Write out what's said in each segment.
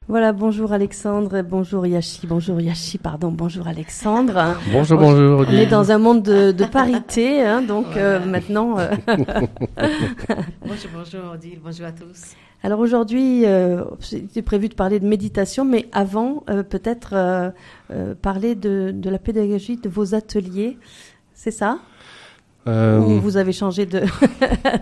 Voilà, bonjour Alexandre, bonjour Yashi, bonjour Alexandre. Bonjour. On est dans un monde de parité, donc voilà. Maintenant... Bonjour Odile, bonjour à tous. Alors aujourd'hui, c'était prévu de parler de méditation, mais avant, peut-être parler de la pédagogie de vos ateliers, c'est ça ? Ou vous avez changé de programme ?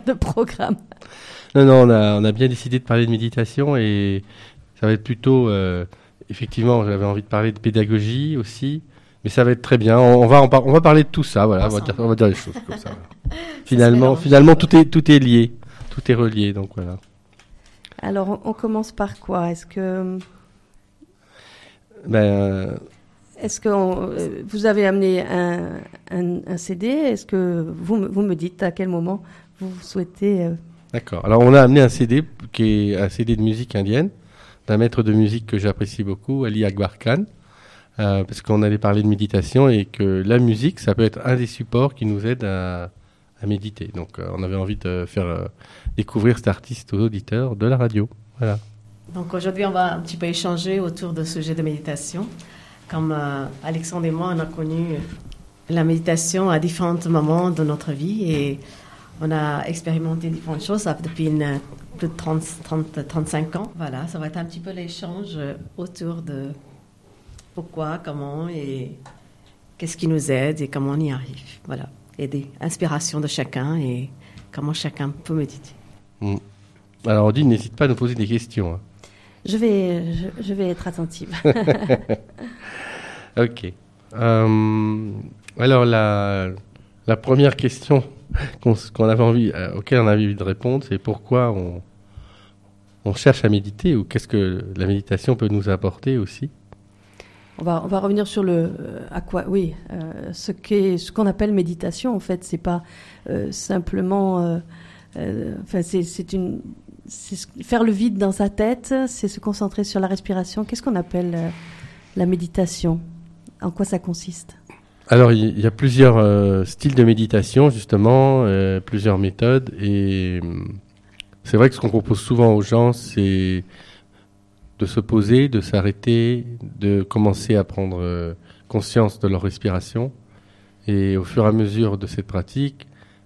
Non, on a bien décidé de parler de méditation et ça va être plutôt, effectivement, j'avais envie de parler de pédagogie aussi, mais ça va être très bien. On va parler de tout ça, voilà, on va dire les choses comme ça. Finalement, tout est lié, tout est relié, donc voilà. Alors, on commence par quoi ? Est-ce que vous avez amené un CD ? Est-ce que vous me dites à quel moment vous souhaitez D'accord. Alors, on a amené un CD qui est un CD de musique indienne d'un maître de musique que j'apprécie beaucoup, Ali Akbar Khan, parce qu'on allait parler de méditation et que la musique, ça peut être un des supports qui nous aide à méditer. Donc, on avait envie de faire découvrir cet artiste aux auditeurs de la radio. Voilà. Donc, aujourd'hui, on va un petit peu échanger autour de ce sujet de méditation. Comme Alexandre et moi, on a connu la méditation à différents moments de notre vie et on a expérimenté différentes choses depuis plus de 35 ans. Voilà, ça va être un petit peu l'échange autour de pourquoi, comment et qu'est-ce qui nous aide et comment on y arrive. Voilà, et des inspirations de chacun et comment chacun peut méditer. Alors, Odile, n'hésite pas à nous poser des questions. Hein. Je vais être attentive. Ok. Alors, la première question auquel on avait envie de répondre, c'est pourquoi on cherche à méditer ou qu'est-ce que la méditation peut nous apporter aussi. On va revenir sur ce qu'on appelle méditation. En fait, c'est pas simplement, c'est faire le vide dans sa tête, c'est se concentrer sur la respiration. Qu'est-ce qu'on appelle la méditation ? En quoi ça consiste ? Alors, il y a plusieurs styles de méditation, justement, plusieurs méthodes. Et c'est vrai que ce qu'on propose souvent aux gens, c'est de se poser, de s'arrêter, de commencer à prendre conscience de leur respiration. Et au fur et à mesure de cette pratique,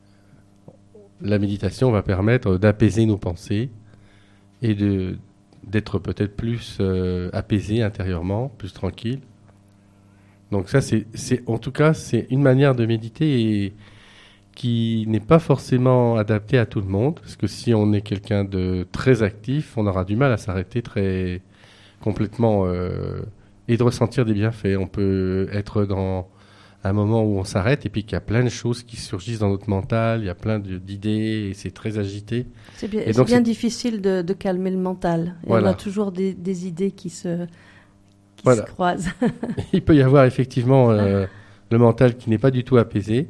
la méditation va permettre d'apaiser nos pensées et d'être peut-être plus apaisé intérieurement, plus tranquille. Donc ça, en tout cas, c'est une manière de méditer qui n'est pas forcément adaptée à tout le monde, parce que si on est quelqu'un de très actif, on aura du mal à s'arrêter très complètement et de ressentir des bienfaits. On peut être dans un moment où on s'arrête et puis qu'il y a plein de choses qui surgissent dans notre mental, il y a plein d'idées et c'est très agité. C'est bien difficile de calmer le mental. Et voilà. On a toujours des idées qui se croisent. Il peut y avoir effectivement le mental qui n'est pas du tout apaisé.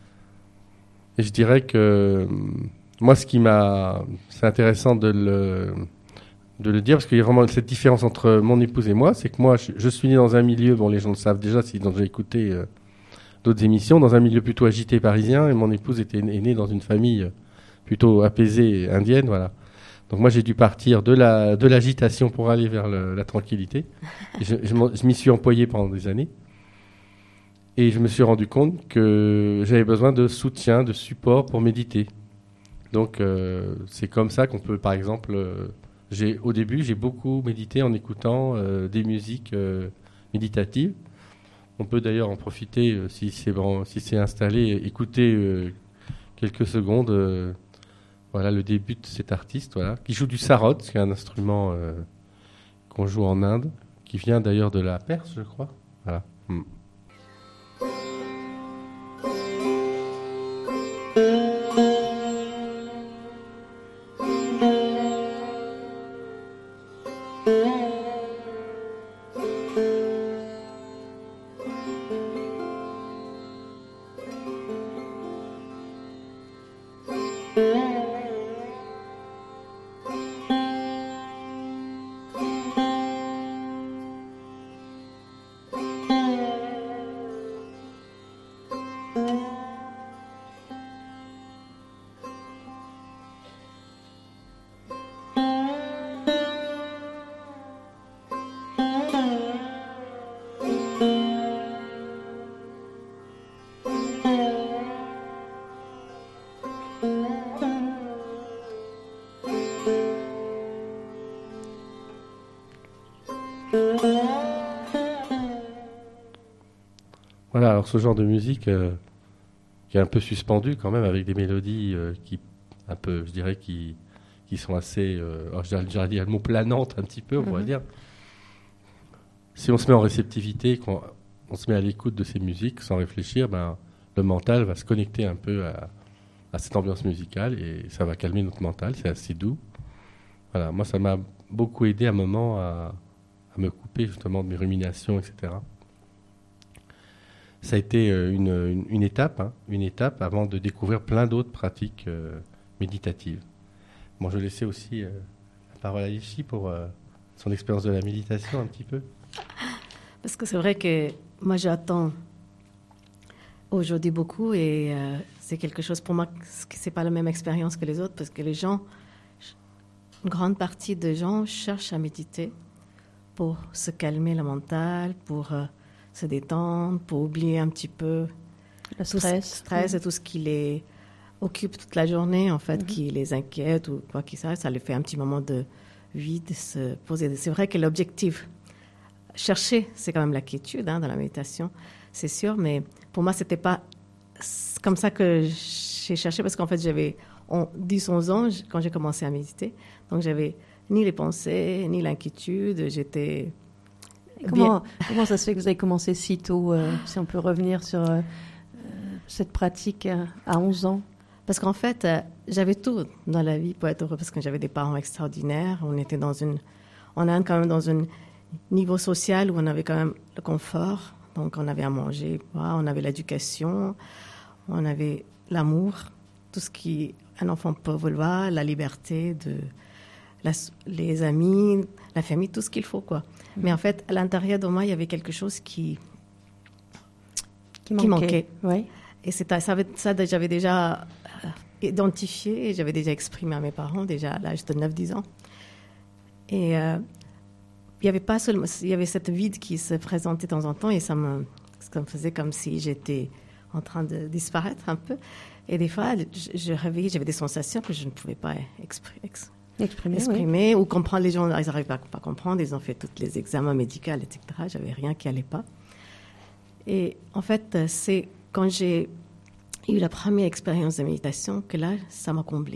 Et je dirais que moi, c'est intéressant de le dire, parce qu'il y a vraiment cette différence entre mon épouse et moi, c'est que moi, je suis né dans un milieu, bon, les gens le savent déjà, s'ils ont déjà écouté d'autres émissions, dans un milieu plutôt agité parisien, et mon épouse est née dans une famille plutôt apaisée indienne, voilà. Donc moi, j'ai dû partir de l'agitation pour aller vers la tranquillité. Et je m'y suis employé pendant des années. Et je me suis rendu compte que j'avais besoin de soutien, de support pour méditer. Donc c'est comme ça qu'on peut, par exemple, au début, j'ai beaucoup médité en écoutant des musiques méditatives. On peut d'ailleurs en profiter, si c'est installé, écouter quelques secondes. Voilà le début de cet artiste, qui joue du sarod, qui est un instrument qu'on joue en Inde, qui vient d'ailleurs de la Perse, je crois. Voilà. Alors ce genre de musique qui est un peu suspendu quand même, avec des mélodies qui un peu, je dirais, qui sont assez, j'allais dire le mot planante un petit peu, on pourrait dire. Si on se met en réceptivité, qu'on se met à l'écoute de ces musiques sans réfléchir, le mental va se connecter un peu à cette ambiance musicale et ça va calmer notre mental, c'est assez doux. Voilà, moi ça m'a beaucoup aidé à un moment à me couper justement de mes ruminations, etc. Ça a été une étape avant de découvrir plein d'autres pratiques méditatives. Bon, je laissais aussi la parole à Yeshi pour son expérience de la méditation un petit peu. Parce que c'est vrai que moi j'attends aujourd'hui beaucoup et c'est quelque chose pour moi, c'est pas la même expérience que les autres parce que les gens, une grande partie des gens cherchent à méditer pour se calmer le mental, pour se détendre, pour oublier un petit peu le stress et tout ce qui les occupe toute la journée, en fait, qui les inquiète ou quoi qu'il soit. Ça les fait un petit moment de vide, se poser. C'est vrai que l'objectif, chercher, c'est quand même la quiétude dans la méditation, c'est sûr, mais pour moi, c'était pas comme ça que j'ai cherché parce qu'en fait, j'avais 10-11 ans quand j'ai commencé à méditer. Donc, j'avais ni les pensées, ni l'inquiétude. J'étais... Comment ça se fait que vous avez commencé si tôt, si on peut revenir sur cette pratique à 11 ans? Parce qu'en fait, j'avais tout dans la vie pour être heureux, parce que j'avais des parents extraordinaires. On était quand même dans un niveau social où on avait quand même le confort. Donc, on avait à manger, on avait l'éducation, on avait l'amour, tout ce qu'un enfant peut vouloir, la liberté, les amis, la famille, tout ce qu'il faut, quoi. Mais en fait, à l'intérieur de moi, il y avait quelque chose qui manquait. Oui. Et ça, j'avais déjà identifié et j'avais déjà exprimé à mes parents, déjà à l'âge de 9-10 ans. Et il y avait cette vide qui se présentait de temps en temps et ça me faisait comme si j'étais en train de disparaître un peu. Et des fois, je réveillais, j'avais des sensations que je ne pouvais pas exprimer ou comprendre. Les gens, ils n'arrivent pas à comprendre. Ils ont fait tous les examens médicaux, etc. J'avais rien qui allait pas. Et en fait, c'est quand j'ai eu la première expérience de méditation que là, ça m'a comblée.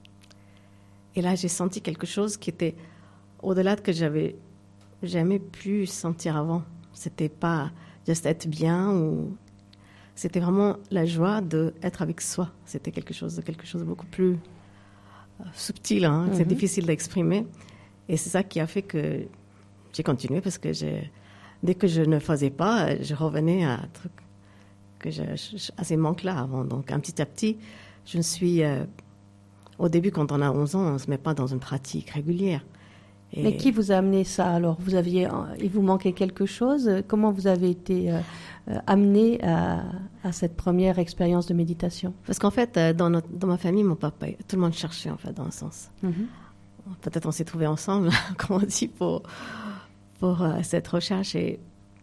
Et là, j'ai senti quelque chose qui était au-delà de que j'avais jamais pu sentir avant. C'était pas juste être bien ou... C'était vraiment la joie d'être avec soi. C'était quelque chose de beaucoup plus subtil. C'est difficile d'exprimer. Et c'est ça qui a fait que j'ai continué parce que dès que je ne faisais pas, je revenais à un truc à ces manques-là avant. Donc, petit à petit, je me suis... au début, quand on a 11 ans, on ne se met pas dans une pratique régulière. Mais qui vous a amené ça alors? Il vous manquait quelque chose? Comment vous avez été amené à cette première expérience de méditation? Parce qu'en fait, dans ma famille, mon papa, tout le monde cherchait en fait dans un sens. Peut-être on s'est trouvés ensemble, comme on dit, pour cette recherche. Et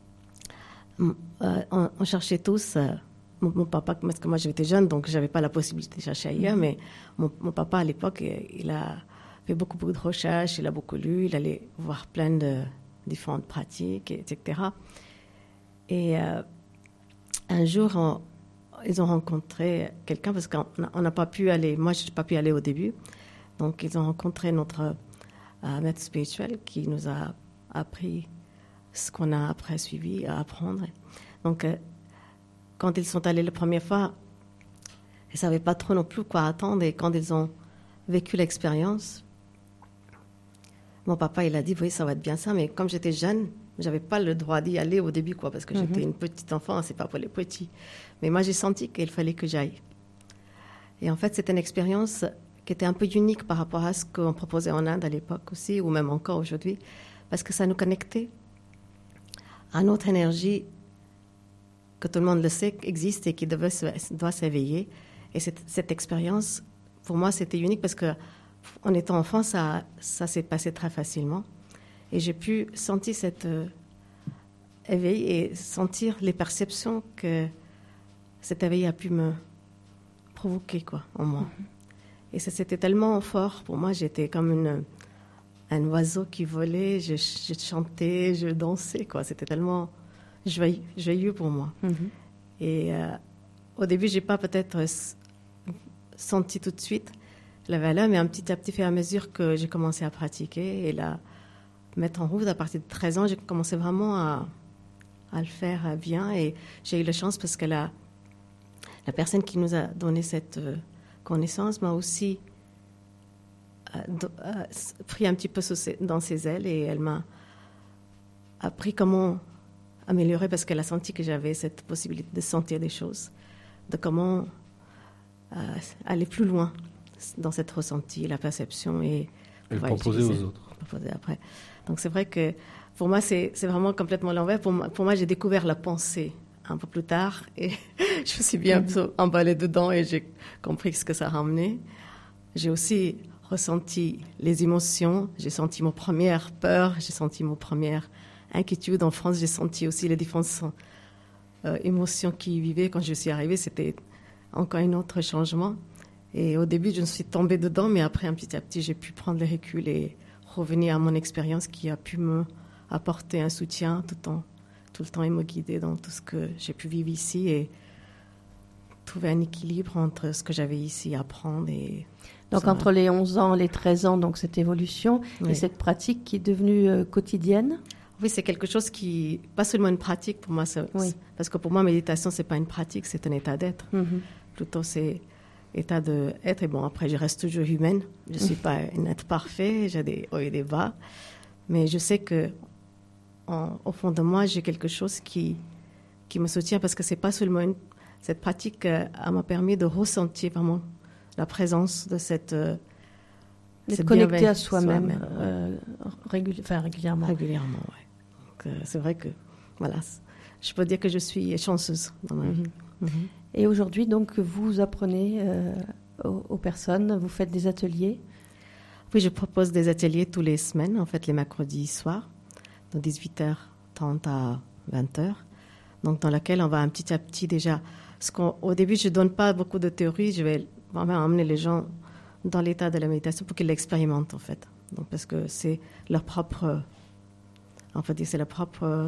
on cherchait tous. Mon papa, parce que moi j'étais jeune, donc j'avais pas la possibilité de chercher ailleurs. Mais mon papa à l'époque, il a fait beaucoup de recherches, il a beaucoup lu, il allait voir plein de différentes pratiques, etc. Et un jour, ils ont rencontré quelqu'un, parce qu'on n'a pas pu aller, moi je n'ai pas pu aller au début, donc ils ont rencontré notre maître spirituel qui nous a appris ce qu'on a après suivi à apprendre. Donc quand ils sont allés la première fois, ils ne savaient pas trop non plus quoi attendre, et quand ils ont vécu l'expérience, mon papa, il a dit, oui, ça va être bien ça, mais comme j'étais jeune, j'avais pas le droit d'y aller au début, quoi, parce que j'étais une petite enfant, c'est pas pour les petits. Mais moi, j'ai senti qu'il fallait que j'aille. Et en fait, c'était une expérience qui était un peu unique par rapport à ce qu'on proposait en Inde à l'époque aussi, ou même encore aujourd'hui, parce que ça nous connectait à une autre énergie que tout le monde le sait existe et qui doit s'éveiller. Et cette expérience, pour moi, c'était unique parce que en étant enfant, ça s'est passé très facilement. Et j'ai pu sentir cet éveil et sentir les perceptions que cet éveil a pu me provoquer, quoi, en moi. Et ça, c'était tellement fort. Pour moi, j'étais comme un oiseau qui volait. Je chantais, je dansais, quoi. C'était tellement joyeux pour moi. Et au début, j'ai pas peut-être senti tout de suite la valeur, mais petit à petit, au fur et à mesure que j'ai commencé à pratiquer et la mettre en route, à partir de 13 ans, j'ai commencé vraiment à le faire bien. Et j'ai eu la chance parce que la personne qui nous a donné cette connaissance m'a aussi pris un petit peu dans ses ailes et elle m'a appris comment améliorer parce qu'elle a senti que j'avais cette possibilité de sentir des choses, de comment aller plus loin dans cette ressenti, la perception et le proposer aux autres. Après. Donc c'est vrai que pour moi c'est vraiment complètement l'envers. Pour moi j'ai découvert la pensée un peu plus tard et je me suis bien emballée dedans et j'ai compris ce que ça ramenait. J'ai aussi ressenti les émotions, j'ai senti mon première peur, j'ai senti mon première inquiétude. En France, j'ai senti aussi les différentes émotions qui vivaient. Quand je suis arrivée, c'était encore un autre changement. Et au début, je me suis tombée dedans, mais après, petit à petit, j'ai pu prendre le recul et revenir à mon expérience qui a pu me apporter un soutien tout le temps et me guider dans tout ce que j'ai pu vivre ici et trouver un équilibre entre ce que j'avais ici à apprendre. Donc entre les 11 ans, les 13 ans, donc cette évolution et cette pratique qui est devenue quotidienne. Oui, c'est quelque chose qui, pas seulement une pratique pour moi, parce que pour moi, méditation, c'est pas une pratique, c'est un état d'être. Plutôt, c'est état d'être. Et bon, après, je reste toujours humaine. Je suis pas un être parfait, j'ai des hauts et des bas. Mais je sais que, au fond de moi, j'ai quelque chose qui me soutient parce que c'est pas seulement cette pratique m'a permis de ressentir vraiment la présence de cette d'être connecté à soi-même, régulièrement. Régulièrement, oui. C'est vrai que, voilà, je peux dire que je suis chanceuse dans ma vie. Et aujourd'hui, donc, vous apprenez aux personnes, vous faites des ateliers? Oui, je propose des ateliers tous les semaines, en fait, les mercredis soirs, de 18h30 à 20h, donc dans laquelle on va un petit à petit déjà... Au début, je ne donne pas beaucoup de théorie, je vais vraiment emmener les gens dans l'état de la méditation pour qu'ils l'expérimentent, en fait. Donc, parce que c'est leur propre... En fait, c'est leur propre...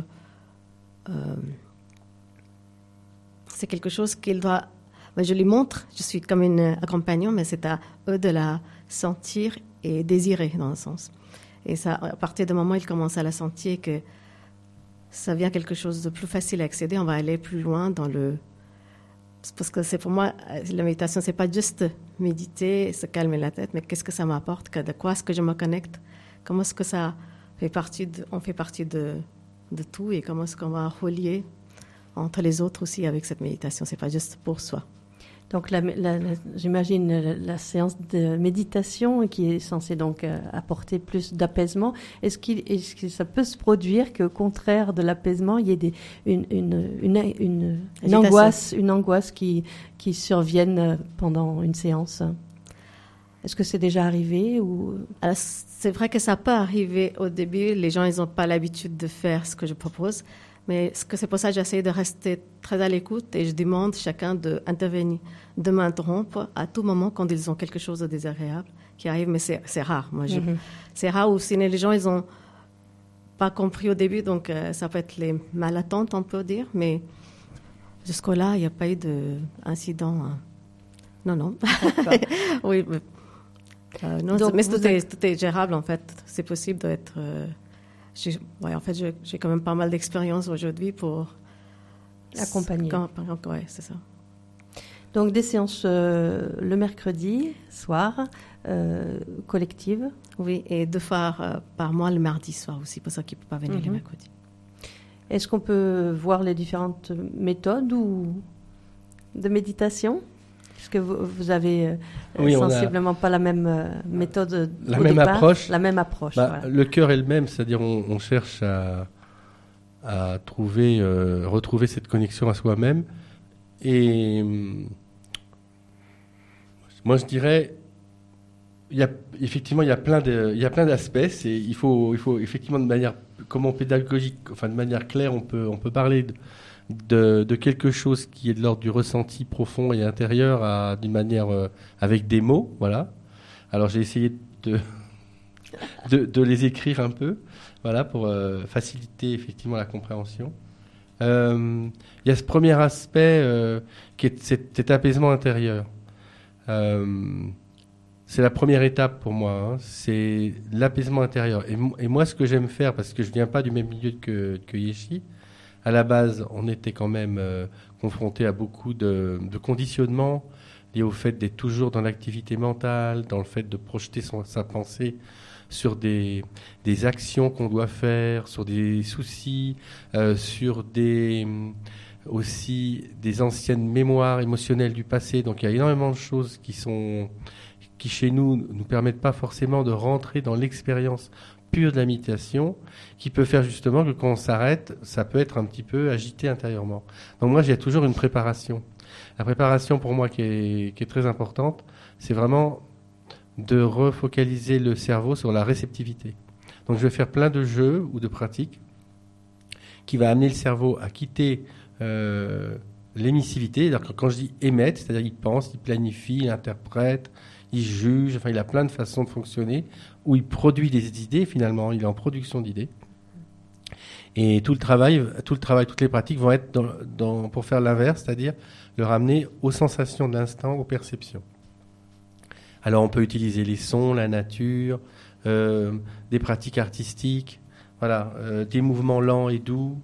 c'est quelque chose qu'ils doivent... Je les montre, je suis comme une accompagnante, mais c'est à eux de la sentir et désirer, dans un sens. Et ça, à partir du moment où ils commencent à la sentir, que ça devient quelque chose de plus facile à accéder, on va aller plus loin dans le... Parce que c'est pour moi, la méditation, c'est pas juste méditer, se calmer la tête, mais qu'est-ce que ça m'apporte, de quoi est-ce que je me connecte, comment est-ce que ça fait partie on fait partie de tout et comment est-ce qu'on va relier entre les autres aussi avec cette méditation. C'est pas juste pour soi. Donc, j'imagine la séance de méditation qui est censée donc apporter plus d'apaisement. Est-ce que ça peut se produire qu'au contraire de l'apaisement, il y ait une angoisse qui survienne pendant une séance? Est-ce que c'est déjà arrivé ou... Alors, c'est vrai que ça peut arriver au début. Les gens, ils n'ont pas l'habitude de faire ce que je propose. Mais c'est pour ça que j'essaie de rester très à l'écoute et je demande chacun d'intervenir, de m'interrompre à tout moment quand ils ont quelque chose de désagréable qui arrive. Mais c'est rare. C'est rare ou sinon les gens, ils n'ont pas compris au début. Donc, ça peut être les malattentes, on peut dire. Mais jusqu'au-là, il n'y a pas eu d'incident. Non. Oui, non, donc, mais tout est gérable, en fait. C'est possible d'être... en fait, j'ai quand même pas mal d'expérience aujourd'hui pour accompagner. Oui, c'est ça. Donc, des séances le mercredi soir, collectives. Oui, et 2 fois par mois le mardi soir aussi, pour ceux qui ne peuvent pas venir le mercredi. Est-ce qu'on peut voir les différentes méthodes de méditation ? Parce que vous avez sensiblement pas la même méthode au départ. Approche. La même approche. Voilà. Le cœur est le même, c'est-à-dire on cherche à retrouver cette connexion à soi-même. Et moi, je dirais, il y a plein d'aspects. Il faut effectivement de manière, comment pédagogique, enfin de manière claire, on peut parler de quelque chose qui est de l'ordre du ressenti profond et intérieur d'une manière avec des mots, voilà. Alors j'ai essayé de les écrire un peu, voilà, pour faciliter effectivement la compréhension. Il y a ce premier aspect qui est cet apaisement intérieur. C'est la première étape pour moi, hein, c'est l'apaisement intérieur. Et moi, ce que j'aime faire, parce que je ne viens pas du même milieu que Yeshi, à la base, on était quand même confronté à beaucoup de conditionnements liés au fait d'être toujours dans l'activité mentale, dans le fait de projeter sa pensée sur des actions qu'on doit faire, sur des soucis, sur aussi des anciennes mémoires émotionnelles du passé. Donc il y a énormément de choses qui chez nous permettent pas forcément de rentrer dans l'expérience pure de la méditation, qui peut faire justement que quand on s'arrête, ça peut être un petit peu agité intérieurement. Donc moi, j'ai toujours une préparation. La préparation pour moi qui est très importante, c'est vraiment de refocaliser le cerveau sur la réceptivité. Donc je vais faire plein de jeux ou de pratiques qui va amener le cerveau à quitter l'émissivité. Alors quand je dis émettre, c'est-à-dire il pense, il planifie, il interprète, il juge, enfin il a plein de façons de fonctionner, où il produit des idées finalement, il est en production d'idées. Et tout le travail, toutes les pratiques vont être pour faire l'inverse, c'est-à-dire le ramener aux sensations de l'instant, aux perceptions. Alors on peut utiliser les sons, la nature, des pratiques artistiques, voilà, des mouvements lents et doux,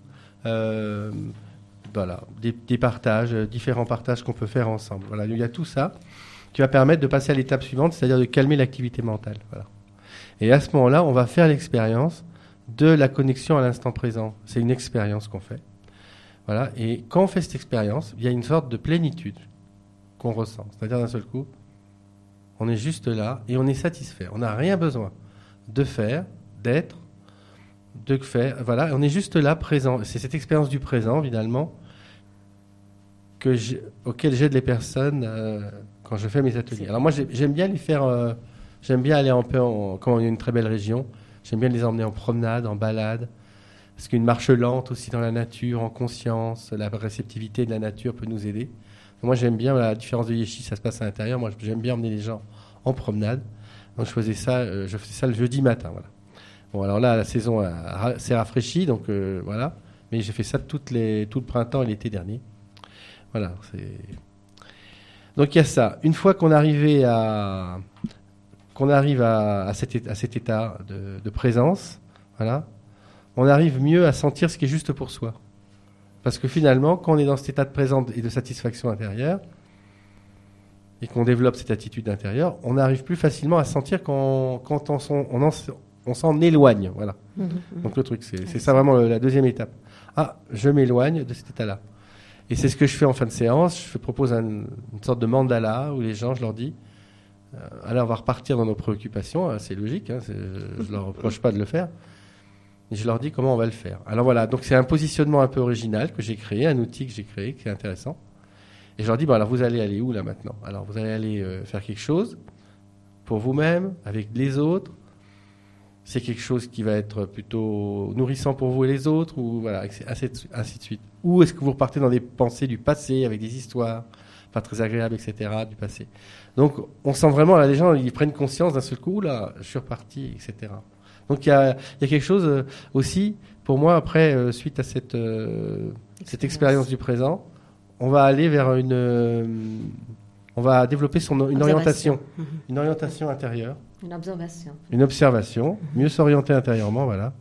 voilà, des partages, différents partages qu'on peut faire ensemble. Voilà, il y a tout ça qui va permettre de passer à l'étape suivante, c'est-à-dire de calmer l'activité mentale. Voilà. Et à ce moment-là, on va faire l'expérience de la connexion à l'instant présent. C'est une expérience qu'on fait. Voilà. Et quand on fait cette expérience, il y a une sorte de plénitude qu'on ressent. C'est-à-dire d'un seul coup, on est juste là et on est satisfait. On n'a rien besoin de faire, d'être, de faire. Voilà. On est juste là, présent. C'est cette expérience du présent, finalement, auquel j'aide les personnes quand je fais mes ateliers. Alors moi, j'aime bien les faire. J'aime bien aller un peu quand on est une très belle région. J'aime bien les emmener en promenade, en balade. Parce qu'une marche lente aussi dans la nature, en conscience, la réceptivité de la nature peut nous aider. Moi, j'aime bien, la différence de Yeshi, ça se passe à l'intérieur. Moi, j'aime bien emmener les gens en promenade. Donc, je faisais ça le jeudi matin. Voilà. Bon, alors là, la saison s'est rafraîchie, donc voilà. Mais j'ai fait ça tout le printemps et l'été dernier. Voilà. Donc, il y a ça. Une fois qu'on arrive à cet état de présence, voilà, on arrive mieux à sentir ce qui est juste pour soi. Parce que finalement, quand on est dans cet état de présence et de satisfaction intérieure, et qu'on développe cette attitude intérieure, on arrive plus facilement à sentir quand on s'en éloigne. Voilà. Donc le truc, c'est ça vraiment la deuxième étape. Ah, je m'éloigne de cet état-là. Et c'est ce que je fais en fin de séance. Je propose une sorte de mandala où les gens, je leur dis, alors on va repartir dans nos préoccupations, hein, c'est logique, hein, je ne leur reproche pas de le faire. Et je leur dis comment on va le faire. Alors voilà, donc c'est un positionnement un peu original que j'ai créé, un outil que j'ai créé qui est intéressant. Et je leur dis, alors vous allez aller où là maintenant ? Alors vous allez aller faire quelque chose pour vous-même, avec les autres. C'est quelque chose qui va être plutôt nourrissant pour vous et les autres, ou voilà, ainsi de suite. Ou est-ce que vous repartez dans des pensées du passé, avec des histoires pas très agréables, etc., du passé. Donc on sent vraiment, là, les gens, ils prennent conscience d'un seul coup, là, je suis reparti, etc. Donc il y a quelque chose aussi, pour moi, après, suite à cette expérience du présent, on va aller vers on va développer une orientation intérieure. Une observation. Une observation, mieux s'orienter intérieurement, voilà.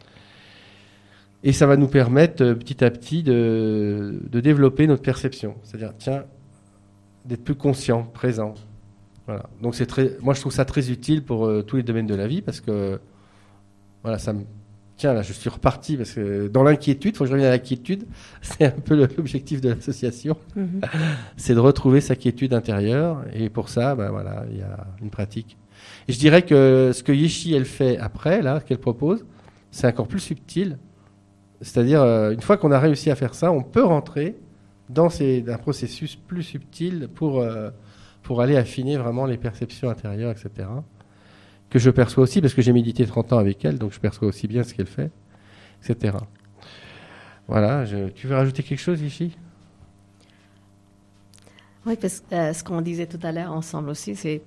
Et ça va nous permettre petit à petit de développer notre perception. C'est-à-dire, tiens, d'être plus conscient, présent. Voilà. Donc moi je trouve ça très utile pour tous les domaines de la vie parce que voilà, tiens, là je suis reparti parce que dans l'inquiétude, il faut que je revienne à la quiétude. C'est un peu l'objectif de l'association. C'est de retrouver sa quiétude intérieure et pour ça, voilà, il y a une pratique. Et je dirais que ce que Yeshi elle fait après, là, qu'elle propose, c'est encore plus subtil. C'est-à-dire, une fois qu'on a réussi à faire ça, on peut rentrer dans un processus plus subtil pour aller affiner vraiment les perceptions intérieures, etc. Que je perçois aussi, parce que j'ai médité 30 ans avec elle, donc je perçois aussi bien ce qu'elle fait, etc. Voilà, tu veux rajouter quelque chose, Yeshi ? Oui, parce que ce qu'on disait tout à l'heure ensemble aussi, c'est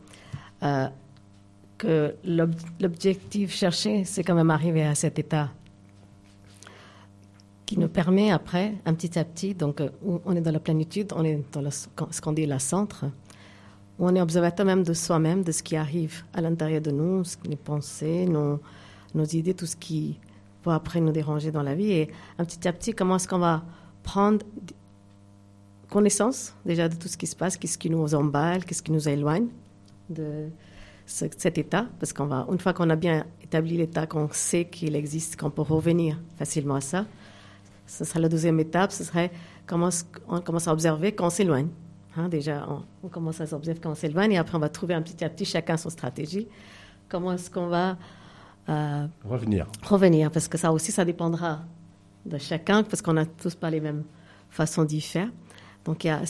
que l'objectif cherché, c'est quand même arriver à cet état qui nous permet après, un petit à petit, donc on est dans la plénitude, on est dans ce qu'on dit le centre, où on est observateur même de soi-même, de ce qui arrive à l'intérieur de nous, les pensées, nos idées, tout ce qui va après nous déranger dans la vie. Et un petit à petit, comment est-ce qu'on va prendre connaissance déjà de tout ce qui se passe, qu'est-ce qui nous emballe, qu'est-ce qui nous éloigne de cet état, parce une fois qu'on a bien établi l'état, qu'on sait qu'il existe, qu'on peut revenir facilement à ça, ce sera la deuxième étape, ce serait on commence à observer quand on s'éloigne. Déjà, on commence à s'observer quand on s'éloigne, et après on va trouver un petit à petit chacun son stratégie. Comment est-ce qu'on va revenir, parce que ça aussi, ça dépendra de chacun, parce qu'on n'a tous pas les mêmes façons d'y faire. Donc il y a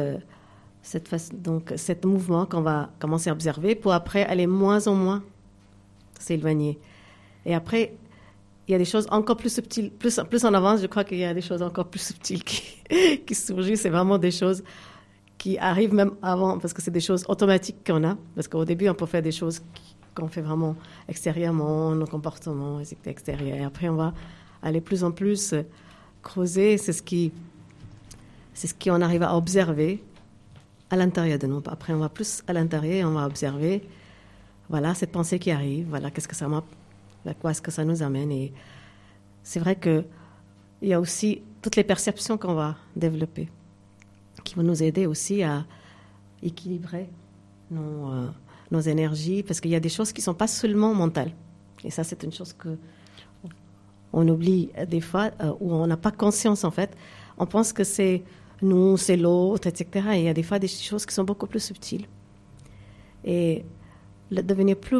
cet mouvement qu'on va commencer à observer pour après aller moins en moins s'éloigner. Et après, il y a des choses encore plus subtiles. Plus on avance, je crois qu'il y a des choses encore plus subtiles qui surgissent. C'est vraiment des choses qui arrivent même avant, parce que c'est des choses automatiques qu'on a. Parce qu'au début, on peut faire des choses qu'on fait vraiment extérieurement, nos comportements extérieurs. Et après, on va aller plus en plus creuser. C'est ce qu'on arrive à observer à l'intérieur de nous. Après, on va plus à l'intérieur et on va observer, voilà, cette pensée qui arrive, voilà, à quoi est-ce que ça nous amène. Et c'est vrai qu'il y a aussi toutes les perceptions qu'on va développer qui vont nous aider aussi à équilibrer nos énergies, parce qu'il y a des choses qui ne sont pas seulement mentales. Et ça, c'est une chose qu'on oublie des fois, où on n'a pas conscience, en fait. On pense que c'est nous, c'est l'autre, etc. Et il y a des fois des choses qui sont beaucoup plus subtiles. Et devenir plus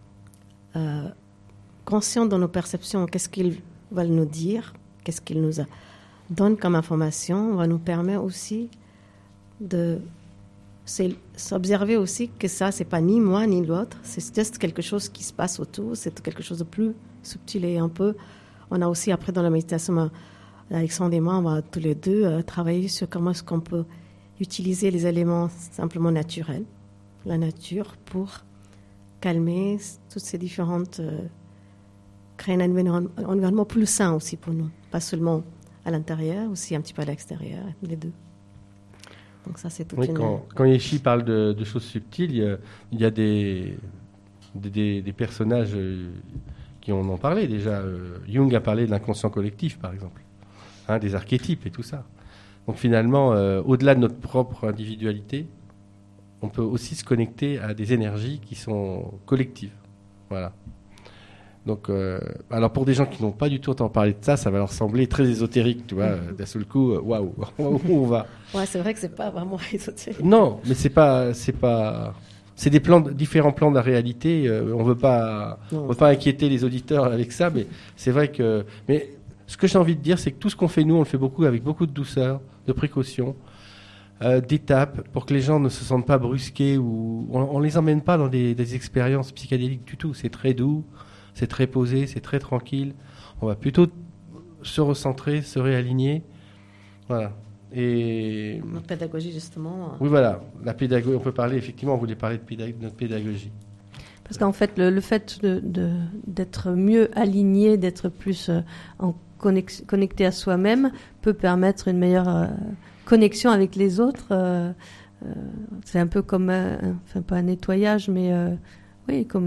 conscient dans nos perceptions, qu'est-ce qu'ils veulent nous dire, qu'est-ce qu'ils nous donnent comme information, va nous permettre aussi de s'observer aussi que ça, c'est pas ni moi ni l'autre, c'est juste quelque chose qui se passe autour, c'est quelque chose de plus subtil. Et on a aussi après dans la méditation, Alexandre et moi, on va tous les deux travailler sur comment est-ce qu'on peut utiliser les éléments simplement naturels, la nature, pour calmer toutes ces différentes... créer un environnement plus sain aussi pour nous. Pas seulement à l'intérieur, aussi un petit peu à l'extérieur, les deux. Donc ça, c'est tout. Oui, quand Yeshi parle de choses subtiles, il y a des personnages qui en ont parlé déjà. Jung a parlé de l'inconscient collectif, par exemple. Des archétypes et tout ça. Donc finalement, au-delà de notre propre individualité, on peut aussi se connecter à des énergies qui sont collectives. Voilà. Donc, alors pour des gens qui n'ont pas du tout entendu parler de ça, ça va leur sembler très ésotérique, tu vois. D'un seul coup, waouh, où on va. Ouais, c'est vrai que c'est pas vraiment ésotérique. Non, mais c'est c'est différents plans de la réalité. On veut pas inquiéter les auditeurs avec ça, mais c'est vrai que. Mais ce que j'ai envie de dire, c'est que tout ce qu'on fait nous, on le fait avec beaucoup de douceur, de précaution, d'étapes, pour que les gens ne se sentent pas brusqués ou on les emmène pas dans des expériences psychédéliques du tout. C'est très doux. C'est très posé, c'est très tranquille. On va plutôt se recentrer, se réaligner. Voilà. Et notre pédagogie, justement. Oui, voilà. La pédagogie, on peut parler, effectivement, on voulait parler de notre pédagogie. Parce qu'en fait, le fait d'être mieux aligné, d'être plus connecté à soi-même, peut permettre une meilleure connexion avec les autres. C'est un peu comme, pas un nettoyage, mais oui, comme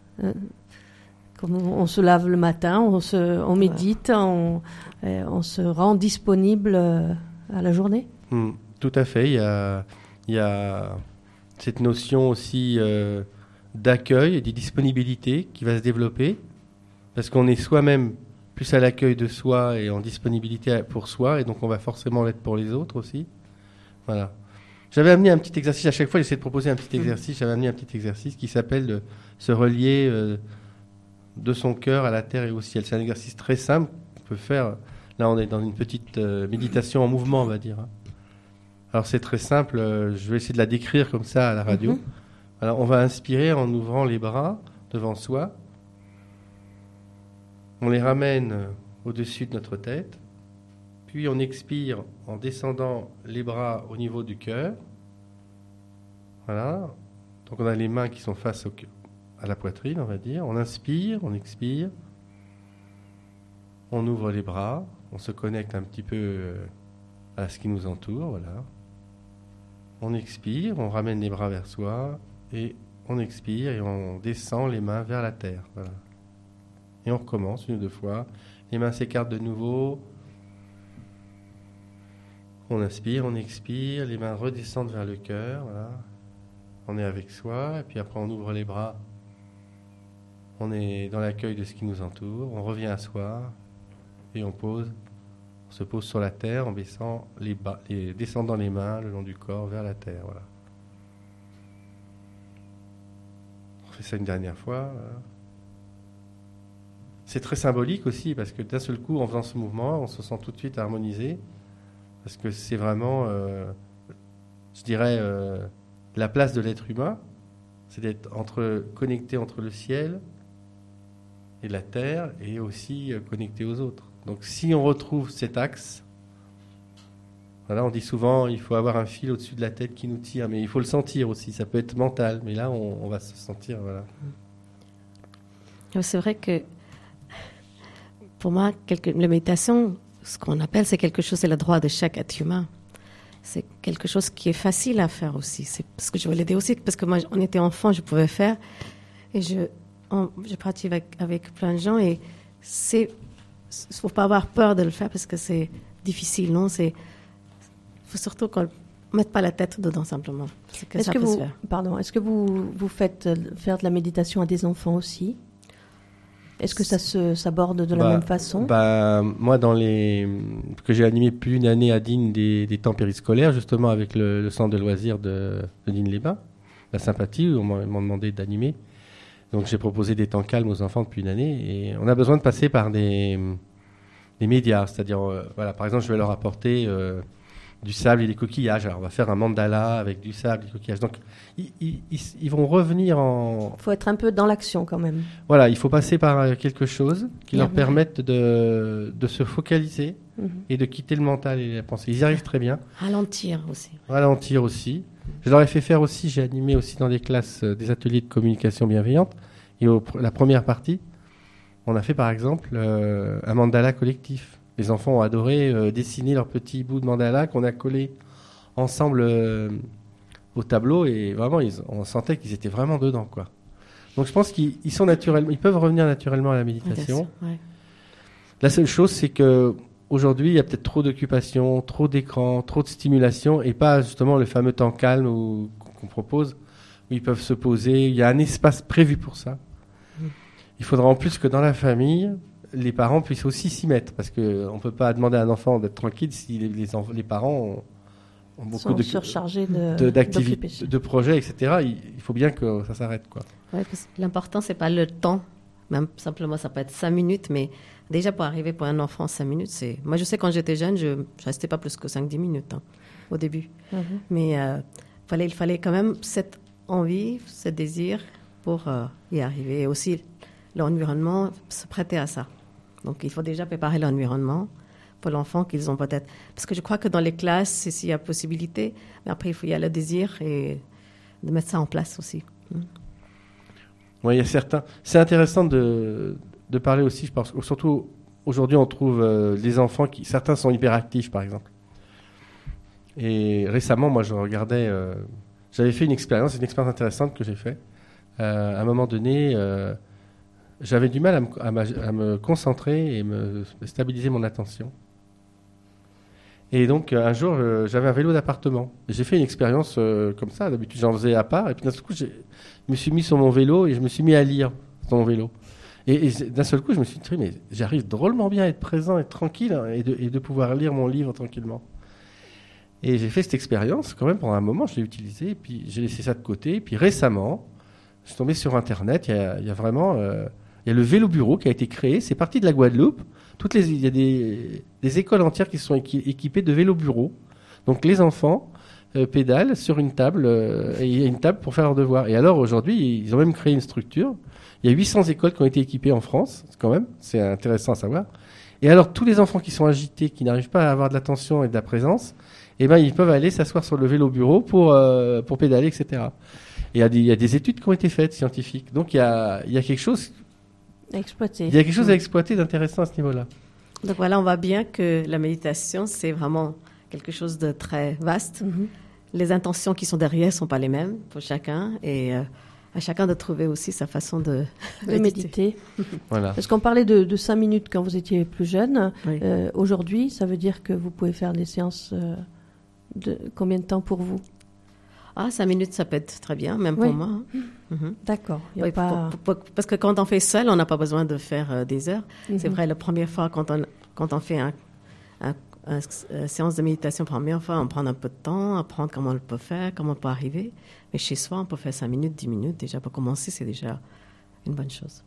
on se lave le matin, on médite, on se rend disponible à la journée. Tout à fait. Il y a cette notion aussi d'accueil et de disponibilité qui va se développer, parce qu'on est soi-même plus à l'accueil de soi et en disponibilité pour soi, et donc on va forcément l'être pour les autres aussi. Voilà. J'avais amené un petit exercice, à chaque fois j'essaie de proposer un petit exercice, j'avais amené un petit exercice qui s'appelle de se relier de son cœur à la terre et au ciel. C'est un exercice très simple qu'on peut faire. Là, on est dans une petite méditation en mouvement, on va dire. Alors, c'est très simple. Je vais essayer de la décrire comme ça à la radio. Alors, on va inspirer en ouvrant les bras devant soi. On les ramène au-dessus de notre tête. Puis, on expire en descendant les bras au niveau du cœur. Voilà. Donc, on a les mains qui sont face au cœur, à la poitrine, on va dire. On inspire, on expire. On ouvre les bras. on se connecte un petit peu à ce qui nous entoure, voilà. On expire, on ramène les bras vers soi, et on expire et on descend les mains vers la terre, voilà. Et on recommence 1 ou 2 fois. Les mains s'écartent de nouveau. On inspire, on expire, les mains redescendent vers le cœur, voilà. On est avec soi, et puis après on ouvre les bras. On est dans l'accueil de ce qui nous entoure, on revient à soi, et on se pose sur la terre en descendant les mains le long du corps vers la terre, voilà. On fait ça une dernière fois, voilà. C'est très symbolique aussi, parce que d'un seul coup, en faisant ce mouvement, on se sent tout de suite harmonisé, parce que c'est vraiment, je dirais, la place de l'être humain, c'est d'être connecté entre le ciel et la terre, et aussi connecté aux autres. Donc si on retrouve cet axe, voilà, on dit souvent il faut avoir un fil au-dessus de la tête qui nous tire, mais il faut le sentir aussi, ça peut être mental, mais là on va se sentir, voilà. C'est vrai que pour moi, la méditation, ce qu'on appelle, c'est quelque chose, c'est le droit de chaque être humain. C'est quelque chose qui est facile à faire aussi. C'est parce que je voulais dire aussi, parce que moi, on était enfant, je pouvais faire, et je pratique avec plein de gens, et il ne faut pas avoir peur de le faire parce que c'est difficile, non? Il faut surtout qu'on ne mette pas la tête dedans simplement. Est-ce que vous faites faire de la méditation à des enfants aussi? Est-ce que ça s'aborde de la même façon? Moi, que j'ai animé plus d'1 année à Digne des temps périscolaires, justement avec le centre de loisirs de Digne-les-Bains, la Sympathie, où on m'a demandé d'animer. Donc j'ai proposé des temps calmes aux enfants depuis 1 année, et on a besoin de passer par des médias, c'est-à-dire, voilà, par exemple, je vais leur apporter du sable et des coquillages. Alors on va faire un mandala avec du sable et des coquillages. Donc ils vont revenir en... Il faut être un peu dans l'action quand même. Voilà, il faut passer par quelque chose qui leur permette de se focaliser et de quitter le mental et la pensée. Ils y arrivent très bien. Ralentir aussi. Je leur ai fait faire aussi, j'ai animé aussi dans des classes des ateliers de communication bienveillante. Et la première partie, on a fait par exemple un mandala collectif. Les enfants ont adoré dessiner leurs petits bouts de mandala qu'on a collés ensemble au tableau, et vraiment on sentait qu'ils étaient vraiment dedans, quoi. Donc je pense qu'ils peuvent revenir naturellement à la méditation. Ouais. La seule chose, c'est que aujourd'hui il y a peut-être trop d'occupations, trop d'écrans, trop de stimulation, et pas justement le fameux temps calme qu'on propose, où ils peuvent se poser. Il y a un espace prévu pour ça. Il faudra en plus que dans la famille, les parents puissent aussi s'y mettre, parce qu'on ne peut pas demander à un enfant d'être tranquille si les parents ont beaucoup surchargés d'activités, de projets, etc. Il faut bien que ça s'arrête, quoi. Ouais, parce que l'important, ce n'est pas le temps. Même simplement, ça peut être 5 minutes, mais déjà pour arriver pour un enfant, 5 minutes, c'est... Moi, je sais, quand j'étais jeune, je ne restais pas plus que 5-10 minutes au début. Mais il fallait quand même cette envie, ce désir pour y arriver. Et aussi, l'environnement se prêtait à ça. Donc, il faut déjà préparer l'environnement pour l'enfant qu'ils ont peut-être... Parce que je crois que dans les classes, s'il y a possibilité, mais après, il faut y aller le désir et de mettre ça en place aussi. Oui, il y a certains... C'est intéressant de parler aussi, parce que surtout, aujourd'hui, on trouve des enfants qui... Certains sont hyperactifs, par exemple. Et récemment, moi, je regardais... j'avais fait une expérience intéressante que j'ai faite. À un moment donné... j'avais du mal à me concentrer et me stabiliser mon attention. Et donc, un jour, j'avais un vélo d'appartement. J'ai fait une expérience comme ça. D'habitude, j'en faisais à part. Et puis, d'un seul coup, je me suis mis sur mon vélo et je me suis mis à lire sur mon vélo. Et d'un seul coup, je me suis dit, mais j'arrive drôlement bien à être présent, être tranquille, hein, et de pouvoir lire mon livre tranquillement. Et j'ai fait cette expérience, quand même, pendant un moment, je l'ai utilisée. Et puis, j'ai laissé ça de côté. Et puis, récemment, je suis tombé sur Internet. Il y a vraiment... il y a le vélo bureau qui a été créé. C'est parti de la Guadeloupe. Il y a des écoles entières qui sont équipées de vélos bureaux. Donc les enfants pédalent sur une table. Et il y a une table pour faire leurs devoirs. Et alors aujourd'hui, ils ont même créé une structure. Il y a 800 écoles qui ont été équipées en France. Quand même, c'est intéressant à savoir. Et alors tous les enfants qui sont agités, qui n'arrivent pas à avoir de l'attention et de la présence, eh ben, ils peuvent aller s'asseoir sur le vélo bureau pour pédaler, etc. Et il y a des études qui ont été faites, scientifiques. Donc il y a quelque chose... à exploiter. Il y a quelque chose à exploiter d'intéressant à ce niveau-là. Donc voilà, on voit bien que la méditation, c'est vraiment quelque chose de très vaste. Les intentions qui sont derrière ne sont pas les mêmes pour chacun et à chacun de trouver aussi sa façon de méditer. Voilà. Parce qu'on parlait de 5 minutes quand vous étiez plus jeune. Oui. Aujourd'hui, ça veut dire que vous pouvez faire des séances de combien de temps pour vous? 5 minutes, ça peut être très bien, même pour moi. D'accord. Oui, parce que quand on fait seul, on n'a pas besoin de faire des heures. C'est vrai, la première fois, quand on fait une séance de méditation pour la première fois, on prend un peu de temps, apprendre comment on le peut faire, comment on peut arriver. Mais chez soi, on peut faire 5 minutes, 10 minutes. Déjà, pour commencer, c'est déjà une bonne chose.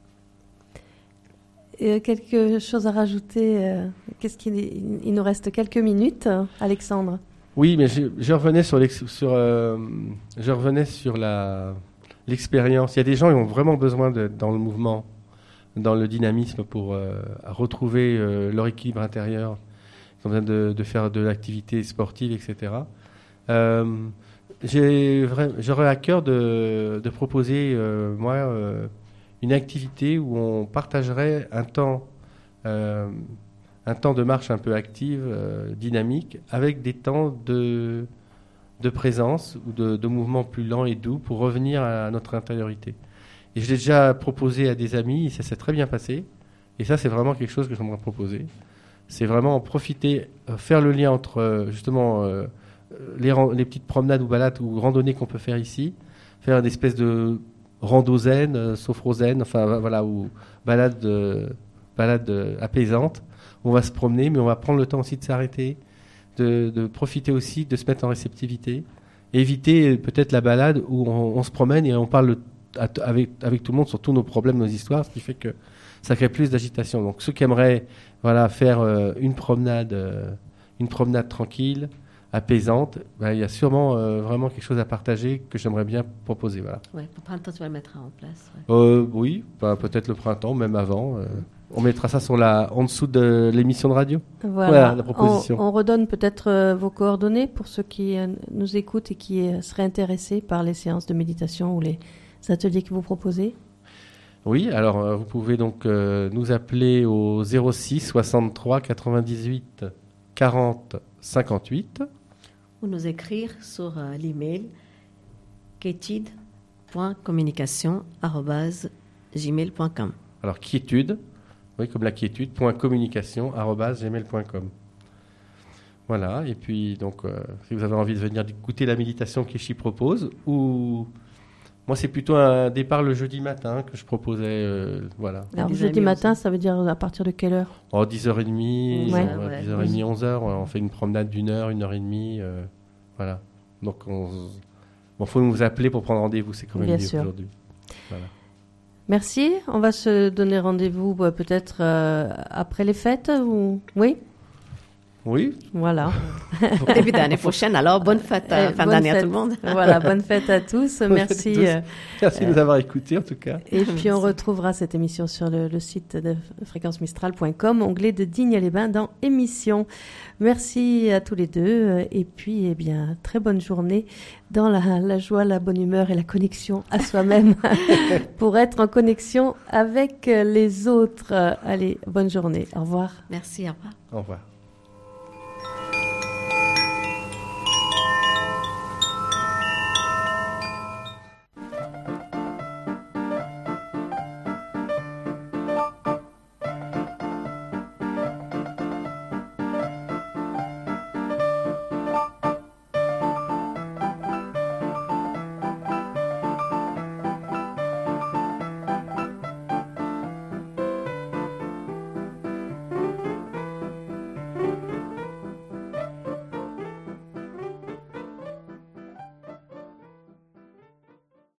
Quelque chose à rajouter il nous reste quelques minutes, Alexandre. Oui, mais je revenais sur l'expérience. Il y a des gens qui ont vraiment besoin d'être dans le mouvement, dans le dynamisme pour retrouver leur équilibre intérieur. Ils ont besoin de faire de l'activité sportive, etc. J'aurais à cœur de proposer, une activité où on partagerait un temps de marche un peu active, dynamique, avec des temps de présence ou de mouvement plus lent et doux pour revenir à notre intériorité. Et je l'ai déjà proposé à des amis, et ça s'est très bien passé. Et ça, c'est vraiment quelque chose que j'aimerais proposer. C'est vraiment en profiter, faire le lien entre justement les petites promenades ou balades ou randonnées qu'on peut faire ici, faire une espèce de rando zen, sophro-zen, enfin voilà, ou balade apaisante. On va se promener, mais on va prendre le temps aussi de s'arrêter, de profiter aussi, de se mettre en réceptivité. Éviter peut-être la balade où on se promène et on parle avec tout le monde sur tous nos problèmes, nos histoires, ce qui fait que ça crée plus d'agitation. Donc ceux qui aimeraient faire une promenade tranquille, apaisante, il y a sûrement vraiment quelque chose à partager que j'aimerais bien proposer. Voilà. Oui, pour le printemps, tu vas le mettre en place. Oui, peut-être le printemps, même avant. On mettra ça en dessous de l'émission de radio. Voilà, la proposition. On redonne peut-être vos coordonnées pour ceux qui nous écoutent et qui seraient intéressés par les séances de méditation ou les ateliers que vous proposez. Oui, alors vous pouvez donc nous appeler au 06 63 98 40 58. Ou nous écrire sur l'email quiétude.communication@gmail.com. Alors quiétude, oui, comme la quiétude, .communication@gmail.com. Voilà, et puis donc si vous avez envie de venir écouter la méditation qu'Ishi propose, ou moi c'est plutôt un départ le jeudi matin que je proposais, voilà. Alors jeudi matin, ça veut dire à partir de quelle heure? 10h30, 10h30, 11h, on fait une promenade d'1 heure, 1h30, voilà. Donc faut nous appeler pour prendre rendez-vous, c'est quand même mieux aujourd'hui. Voilà. Merci. On va se donner rendez-vous peut-être après les fêtes ou... Oui. Oui. Voilà. Début d'année prochaine, alors bonne fête, fin d'année à tout le monde. Voilà, bonne fête à tous. Merci. Merci de nous avoir écoutés en tout cas. Et puis on retrouvera cette émission sur le site de fréquencemistral.com, onglet de Digne-les-Bains dans émissions. Merci à tous les deux et puis très bonne journée dans la joie, la bonne humeur et la connexion à soi-même pour être en connexion avec les autres. Allez, bonne journée. Au revoir. Merci, au revoir. Au revoir.